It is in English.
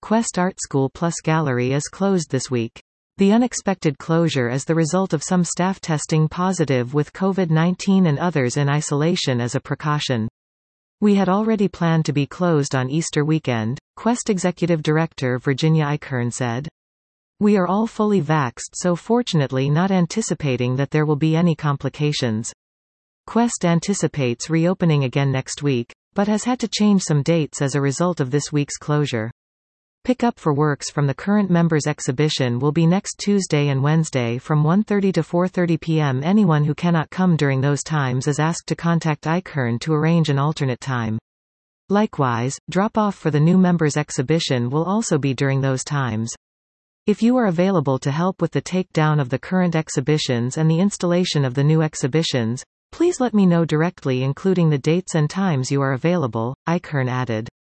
Quest Art School Plus Gallery is closed this week. The unexpected closure is the result of some staff testing positive with COVID-19 and others in isolation as a precaution. We had already planned to be closed on Easter weekend, Quest Executive Director Virginia Eichhorn said. We are all fully vaxxed, so fortunately not anticipating that there will be any complications. Quest anticipates reopening again next week, but has had to change some dates as a result of this week's closure. Pickup for works from the current members exhibition will be next Tuesday and Wednesday from 1:30 to 4:30 p.m. Anyone who cannot come during those times is asked to contact Eichhorn to arrange an alternate time. Likewise, drop-off for the new members exhibition will also be during those times. If you are available to help with the takedown of the current exhibitions and the installation of the new exhibitions, please let me know directly, including the dates and times you are available, Eichhorn added.